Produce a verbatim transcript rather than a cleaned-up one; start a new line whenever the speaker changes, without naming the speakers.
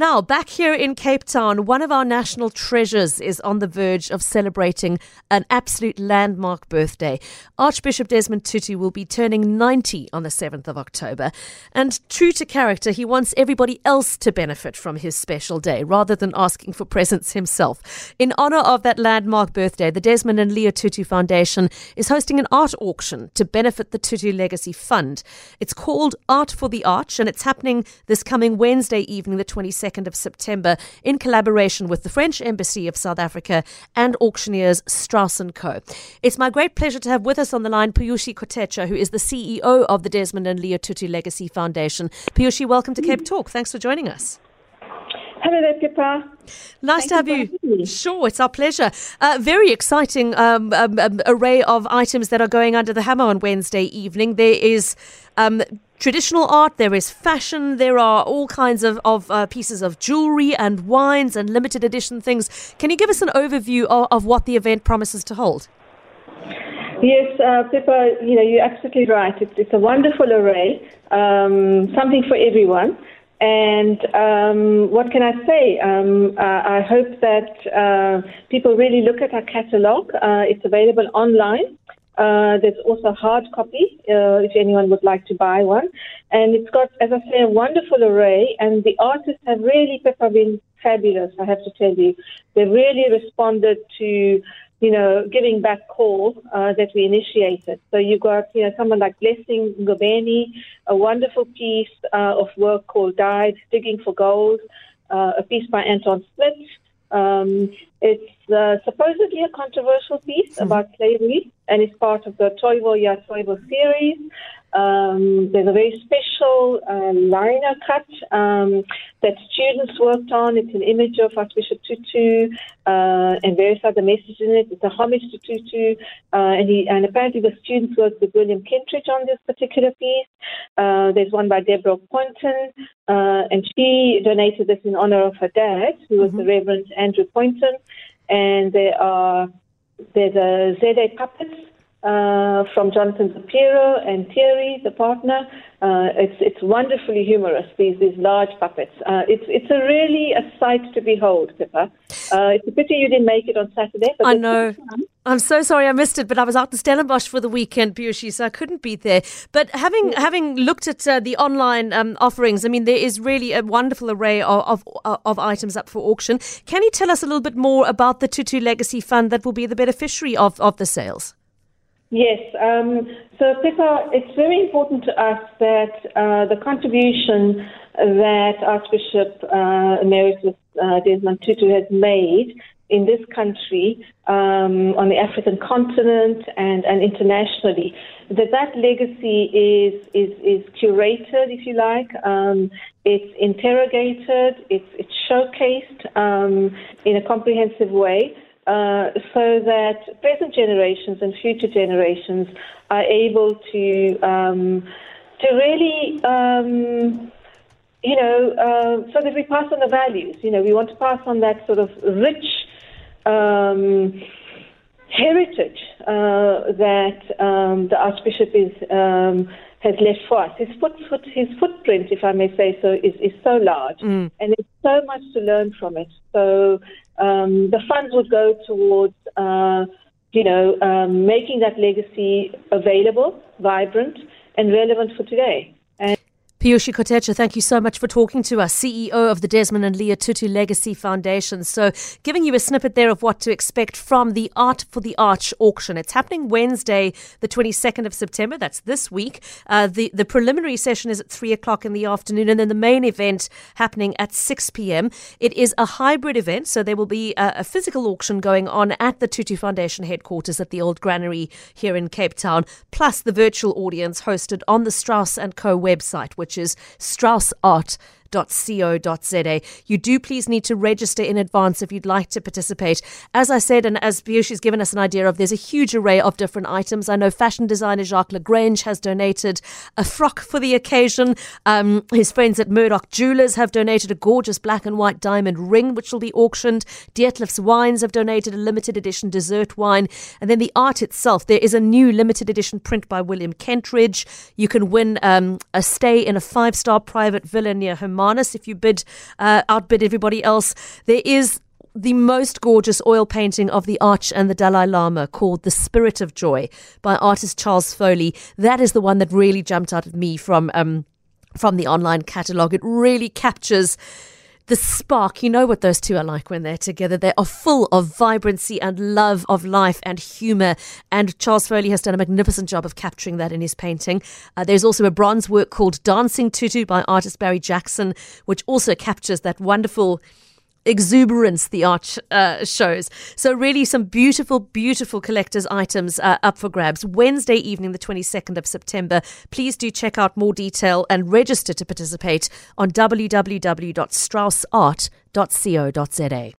Now, back here in Cape Town, one of our national treasures is on the verge of celebrating an absolute landmark birthday. Archbishop Desmond Tutu will be turning ninety on the seventh of October. And true to character, he wants everybody else to benefit from his special day rather than asking for presents himself. In honour of that landmark birthday, the Desmond and Leah Tutu Foundation is hosting an art auction to benefit the Tutu Legacy Fund. It's called Art for the Arch, and it's happening this coming Wednesday evening, the twenty-second of September, in collaboration with the French Embassy of South Africa and auctioneers Strauss and Co. It's my great pleasure to have with us on the line Piyushi Kotecha, who is the C E O of the Desmond and Leah Tutu Legacy Foundation. Piyushi, welcome to Cape Talk. Thanks for joining us.
Hello there, Pippa.
Nice
Thank
to have you. you. Sure, it's our pleasure. Uh, very exciting um, um, um, array of items that are going under the hammer on Wednesday evening. There is um, traditional art, there is fashion, there are all kinds of, of uh, pieces of jewellery and wines and limited edition things. Can you give us an overview of, of what the event promises to hold?
Yes, uh, Pippa, you know, you're absolutely right. It's, it's a wonderful array, um, something for everyone. And um, what can I say? Um, uh, I hope that uh, people really look at our catalogue. Uh, it's available online. Uh, there's also a hard copy uh, if anyone would like to buy one. And it's got, as I say, a wonderful array. And the artists have really, Pippa, been fabulous, I have to tell you. They've really responded to, you know, giving back call uh, that we initiated. So you've got, you know, someone like Blessing Ngobeni, a wonderful piece uh, of work called Died, Digging for Gold, uh, a piece by Anton Split. Um, it's uh, supposedly a controversial piece mm-hmm. about slavery, and it's part of the Toivo Ya Toivo series. Um, there's a very special uh, liner cut um, that students worked on. It's an image of Archbishop Tutu uh, and various other messages in it. It's a homage to Tutu, uh, and, he, and apparently the students worked with William Kentridge on this particular piece. Uh, there's one by Deborah Poynton, uh, and she donated this in honor of her dad, who was mm-hmm. the Reverend Andrew Poynton. And there are there's a Z A puppet Uh, from Jonathan Zapiro and Thierry, the partner. Uh, it's it's wonderfully humorous, these these large puppets. Uh, it's it's a really a sight to behold, Pippa. Uh, it's a pity you didn't make it on Saturday. But
I know. I'm so sorry I missed it, but I was out in Stellenbosch for the weekend, Piyushi, so I couldn't be there. But having yeah. having looked at uh, the online um, offerings, I mean, there is really a wonderful array of, of of items up for auction. Can you tell us a little bit more about the Tutu Legacy Fund that will be the beneficiary of, of the sales?
Yes. Um, so, Pippa, it's very important to us that uh, the contribution that Archbishop uh, Emeritus uh, Desmond Tutu has made in this country, um, on the African continent and, and internationally, that that legacy is, is, is curated, if you like. Um, it's interrogated, it's, it's showcased um, in a comprehensive way. Uh, so that present generations and future generations are able to um, to really, um, you know, uh, so that we pass on the values. You know, we want to pass on that sort of rich um, heritage uh, that um, the Archbishop is um, has left for us. His foot, foot, his footprint, if I may say so, is, is so large, mm. and there's so much to learn from it. So um, the funds would go towards, uh, you know, um, making that legacy available, vibrant, and relevant for today. And
Piyushi Kotecha, thank you so much for talking to us, C E O of the Desmond and Leah Tutu Legacy Foundation. So giving you a snippet there of what to expect from the Art for the Arch auction. It's happening Wednesday, the twenty-second of September. That's this week. Uh, the, the preliminary session is at three o'clock in the afternoon, and then the main event happening at six p.m. It is a hybrid event, so there will be a, a physical auction going on at the Tutu Foundation headquarters at the Old Granary here in Cape Town, plus the virtual audience hosted on the Strauss and Co website, which is strauss art dot co dot za. You do please need to register in advance if you'd like to participate. As I said, and as Piyushi's given us an idea of, there's a huge array of different items. I know fashion designer Jacques Lagrange has donated a frock for the occasion. Um, his friends at Murdoch Jewelers have donated a gorgeous black and white diamond ring, which will be auctioned. Dietlef's Wines have donated a limited edition dessert wine. And then the art itself, there is a new limited edition print by William Kentridge. You can win um, a stay in a five-star private villa near Hermione Hermanus. If you bid, uh, outbid everybody else, there is the most gorgeous oil painting of the Arch and the Dalai Lama called The Spirit of Joy by artist Charles Foley. That is the one that really jumped out at me from um, from the online catalogue. It really captures the spark. You know what those two are like when they're together. They are full of vibrancy and love of life and humour. And Charles Foley has done a magnificent job of capturing that in his painting. Uh, there's also a bronze work called Dancing Tutu by artist Barry Jackson, which also captures that wonderful exuberance the Arch uh, shows. So really some beautiful, beautiful collector's items uh, up for grabs. Wednesday evening, the twenty-second of September. Please do check out more detail and register to participate on w w w dot strauss art dot co dot za.